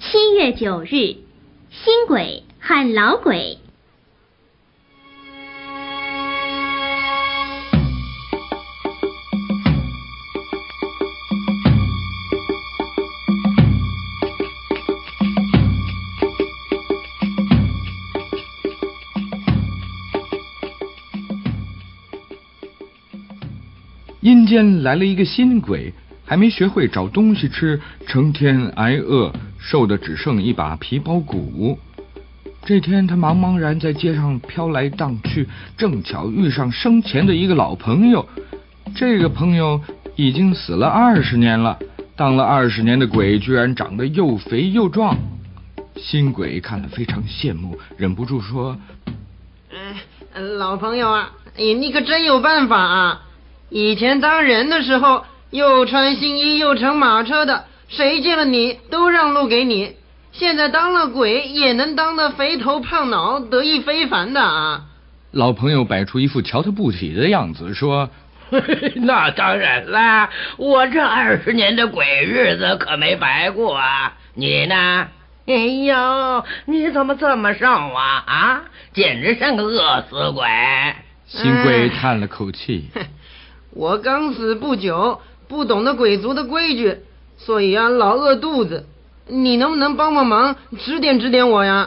7月9日，新鬼和老鬼。 阴间来了一个新鬼，还没学会找东西吃，成天挨饿，瘦的只剩一把皮包骨。这天他茫茫然在街上飘来荡去，正巧遇上生前的一个老朋友。这个朋友已经死了20年了，当了20年的鬼居然长得又肥又壮。新鬼看了非常羡慕，忍不住说： 老朋友啊，你可真有办法啊！以前当人的时候又穿新衣又乘马车的，谁见了你都让路给你，现在当了鬼也能当得肥头胖脑，得意非凡的啊！ 老朋友摆出一副瞧他不起的样子说： 那当然啦，我这20年的鬼日子可没白过啊！你呢？哎呦，你怎么这么瘦啊？简直像个饿死鬼！ 新鬼叹了口气： 我刚死不久，不懂得鬼族的规矩，所以老饿肚子。你能不能帮帮忙，指点我呀？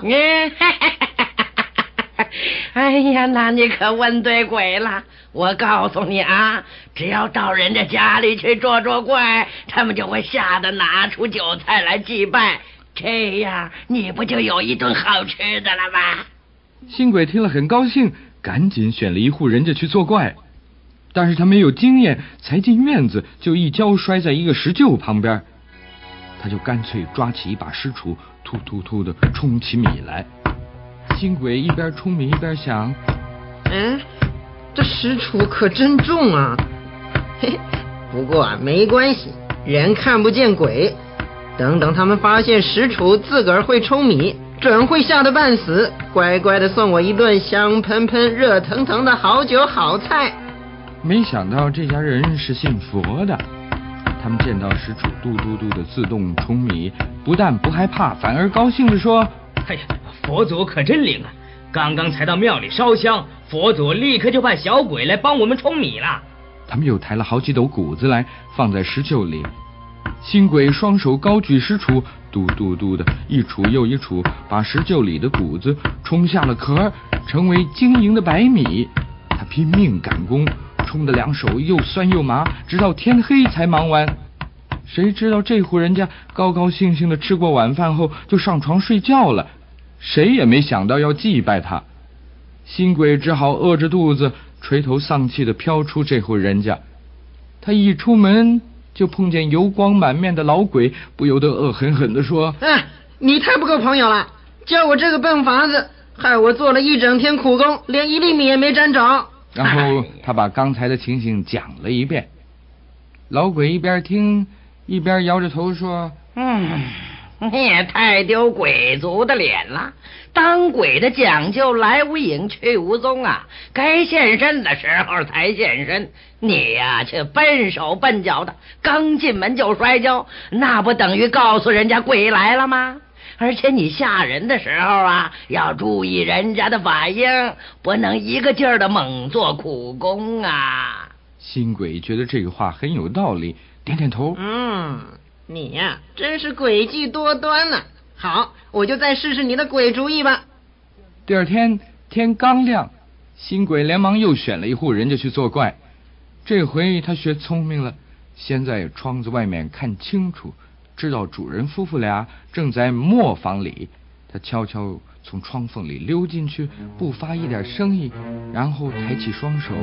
哎呀，那你可问对鬼了。我告诉你啊，只要到人家家里去捉怪，他们就会吓得拿出酒菜来祭拜，这样你不就有一顿好吃的了吗？ 新鬼听了很高兴，赶紧选了一户人家去作怪。但是他没有经验，才进院子就一跤摔在一个石臼旁边，他就干脆抓起一把石锄，突突突的冲起米来。新鬼一边冲米一边想： 这石锄可真重啊！不过没关系，人看不见鬼，等他们发现石锄自个儿会冲米，准会吓得半死，乖乖的送我一顿香喷喷热腾腾的好酒好菜。 没想到这家人是信佛的，他们见到石锄嘟嘟嘟的自动冲米，不但不害怕，反而高兴地说： 哎呀，佛祖可真灵啊！刚刚才到庙里烧香，佛祖立刻就派小鬼来帮我们冲米了。 他们又抬了好几斗谷子来，放在石臼里。新鬼双手高举石锄，嘟嘟嘟的一锄又一锄，把石臼里的谷子冲下了壳，成为晶莹的白米。他拼命赶工，冲得两手又酸又麻，直到天黑才忙完。谁知道这户人家高高兴兴的吃过晚饭后就上床睡觉了，谁也没想到要祭拜他。新鬼只好饿着肚子，垂头丧气的飘出这户人家。他一出门就碰见油光满面的老鬼，不由得恶狠狠地说： 你太不够朋友了，教我这个笨法子，害我做了一整天苦工，连1粒米也没沾着。 然后他把刚才的情形讲了一遍。老鬼一边听一边摇着头说： 你也太丢鬼族的脸了，当鬼的讲究来无影去无踪啊，该现身的时候才现身，你呀却笨手笨脚的，刚进门就摔跤，那不等于告诉人家鬼来了吗？而且你吓人的时候要注意人家的反应，不能一个劲儿的猛做苦工啊。 新鬼觉得这个话很有道理，点点头。 你呀真是诡计多端了。好，我就再试试你的鬼主意吧。 第二天天刚亮，新鬼连忙又选了一户人家去作怪。这回他学聪明了，先在窗子外面看清楚，知道主人夫妇俩正在磨坊里。他悄悄从窗缝里溜进去，不发一点声音，然后抬起双手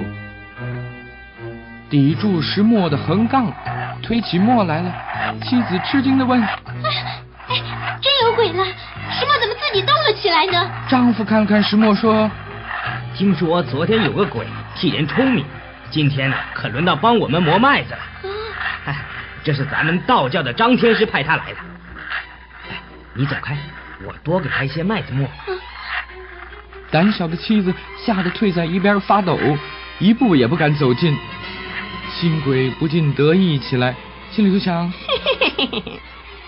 抵住石磨的横杠，推起磨来了。妻子吃惊地问： 真有鬼了，石磨怎么自己动了起来呢？ 丈夫看了看石磨说： 听说昨天有个鬼替人冲米，今天可轮到帮我们磨麦子了。这是咱们道教的张天师派他来的。你走开，我多给他一些麦子磨。 胆小的妻子吓得退在一边发抖，一步也不敢走近。新鬼不禁得意起来，心里就想：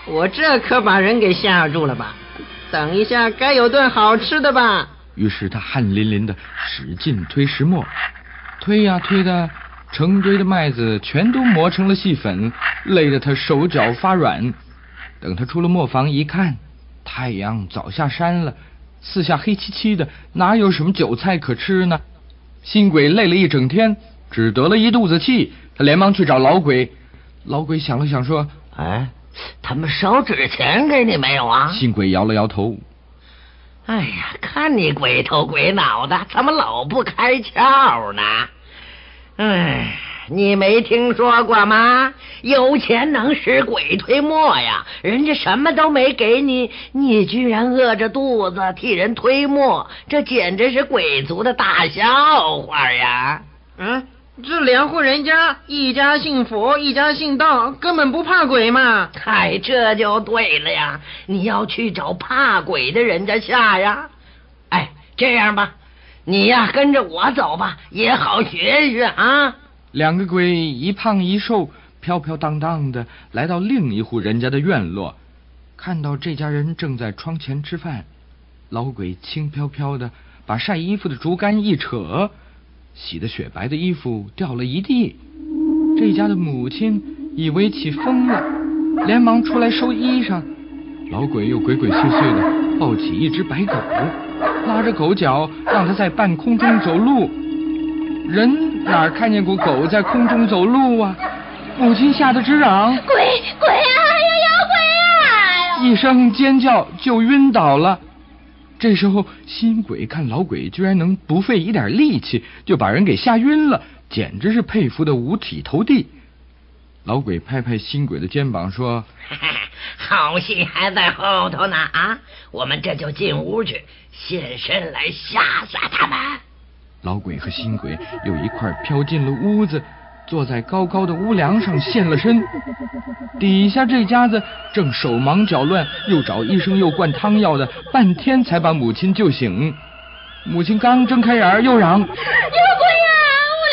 我这可把人给吓住了吧？等一下该有顿好吃的吧？ 于是他汗淋淋的使劲推石磨，推呀推的，成堆的麦子全都磨成了细粉，累得他手脚发软。等他出了磨坊一看，太阳早下山了，四下黑漆漆的，哪有什么韭菜可吃呢？新鬼累了一整天，只得了一肚子气，他连忙去找老鬼。老鬼想了想说： 哎，他们烧纸钱给你没有啊？ 新鬼摇了摇头。 哎呀，看你鬼头鬼脑的，怎么老不开窍呢？哎，你没听说过吗？有钱能使鬼推磨呀，人家什么都没给你，你居然饿着肚子替人推磨，这简直是鬼族的大笑话呀！ 这两户人家，一家信佛，一家信道，根本不怕鬼嘛。 嗨，这就对了呀，你要去找怕鬼的人家下呀。哎，这样吧，你呀跟着我走吧，也好学学啊。 两个鬼一胖一瘦，飘飘荡荡的来到另一户人家的院落，看到这家人正在窗前吃饭，老鬼轻飘飘的把晒衣服的竹竿一扯，洗得雪白的衣服掉了一地。这家的母亲以为起风了，连忙出来收衣裳。老鬼又鬼鬼祟祟的抱起一只白狗，拉着狗脚让它在半空中走路。人哪看见过狗在空中走路啊？母亲吓得直嚷： 鬼啊，有鬼啊！ 一声尖叫就晕倒了。这时候新鬼看老鬼居然能不费一点力气就把人给吓晕了，简直是佩服的五体投地。老鬼拍拍新鬼的肩膀说： 好戏还在后头呢啊！我们这就进屋去，现身来吓吓他们。 老鬼和新鬼又一块飘进了屋子，坐在高高的屋梁上现了身。底下这家子正手忙脚乱，又找医生又灌汤药的，半天才把母亲救醒。母亲刚睁开眼又嚷：有鬼呀！屋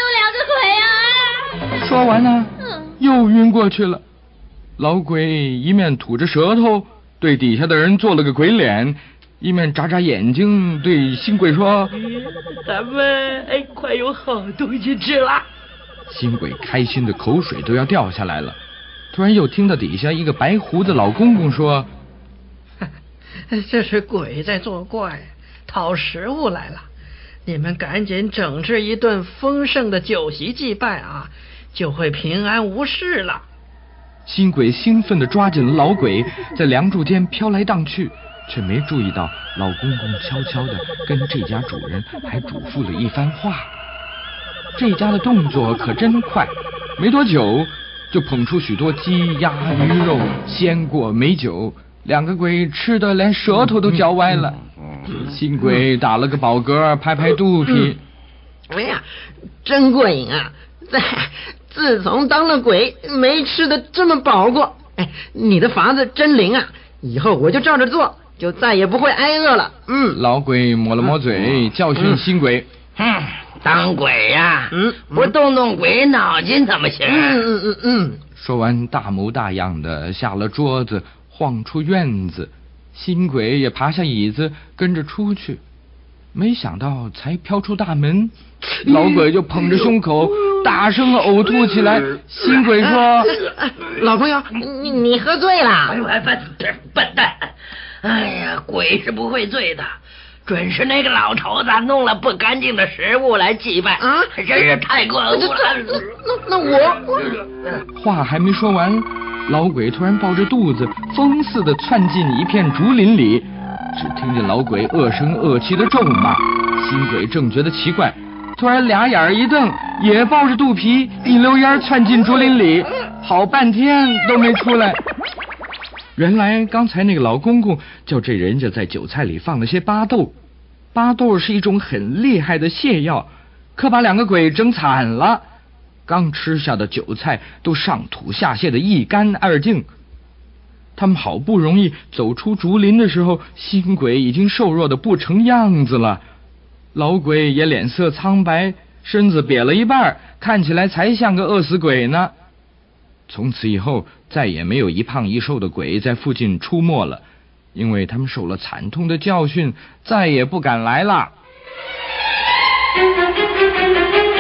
梁上有两个鬼啊！ 说完呢，又晕过去了。老鬼一面吐着舌头对底下的人做了个鬼脸，一面眨眨眼睛对新鬼说： 咱们快有好东西吃了。 新鬼开心的口水都要掉下来了。突然又听到底下一个白胡子老公公说： 这是鬼在作怪，讨食物来了，你们赶紧整治一顿丰盛的酒席祭拜啊，就会平安无事了。 新鬼兴奋地抓紧了老鬼，在梁柱间飘来荡去，却没注意到老公公悄悄地跟这家主人还嘱咐了一番话。这家的动作可真快，没多久就捧出许多鸡鸭鱼肉、鲜果美酒，两个鬼吃得连舌头都嚼歪了。新鬼打了个饱嗝，拍拍肚皮： 哎呀，真过瘾啊！自从当了鬼，没吃的这么饱过。你的法子真灵啊！以后我就照着做，就再也不会挨饿了。 老鬼抹了抹嘴，教训新鬼： 当鬼呀，不动动鬼脑筋怎么行？ 说完，大模大样的下了桌子，晃出院子。新鬼也爬下椅子，跟着出去。没想到才飘出大门，老鬼就捧着胸口大声的呕吐起来。新鬼说： 老朋友，你喝醉了。 笨蛋！哎呀，鬼是不会醉的，准是那个老头子弄了不干净的食物来祭拜啊！真是太过分了。 那我话还没说完，老鬼突然抱着肚子疯似的窜进一片竹林里，只听见老鬼恶声恶气的咒骂。新鬼正觉得奇怪，突然俩眼一瞪，也抱着肚皮一溜烟窜进竹林里，好半天都没出来。原来刚才那个老公公叫这人家在酒菜里放了些巴豆，巴豆是一种很厉害的泻药，可把两个鬼整惨了。刚吃下的酒菜都上吐下泻的一干二净。他们好不容易走出竹林的时候，新鬼已经瘦弱的不成样子了，老鬼也脸色苍白，身子瘪了一半，看起来才像个饿死鬼呢。 从此以后，再也没有一胖一瘦的鬼在附近出没了，因为他们受了惨痛的教训，再也不敢来了。